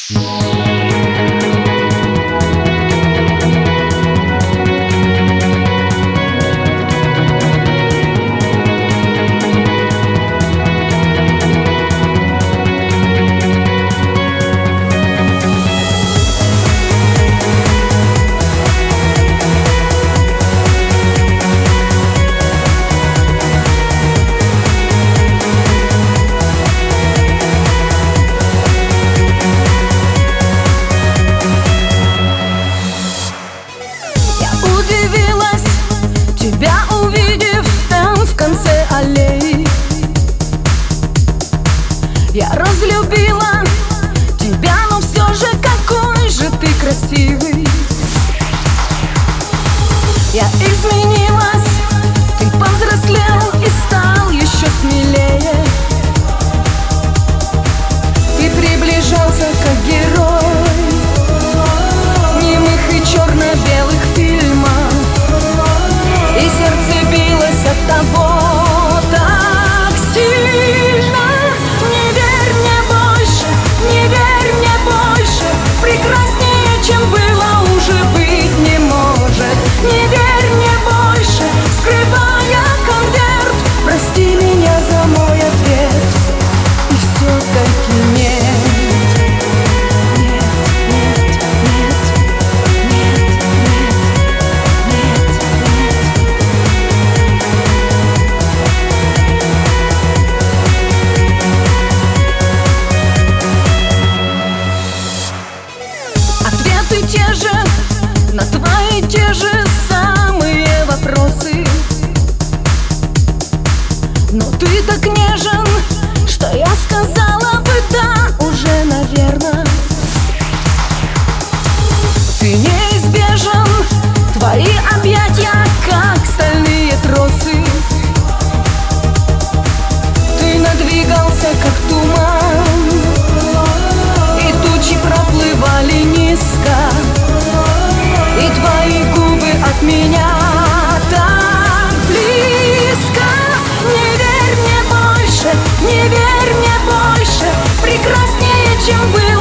Удивилась, тебя увидев там в конце аллеи. Я разлюбила тебя, но все же какой же ты красивый. Я изменилась, ты повзрослел и стал еще смелее. Ты приближался как герой немых и черно-белых фильмов, и сердце билось от того так сильно. Не верь мне больше, не верь мне больше, прекраснее, чем было, уже быть не может. Не верь мне больше, скрывая конверт, прости меня за мой ответ. И все-таки нет. Ответы те же на твои те же самые вопросы, но ты так нежен, что я сказала бы да уже, наверно. Ты неизбежен, твои объятия как стальные тросы. Ты надвигался как туман, и тучи проплывали низко, и твои губы от меня так близко. Не верь мне больше, не верь мне больше, прекраснее, чем было.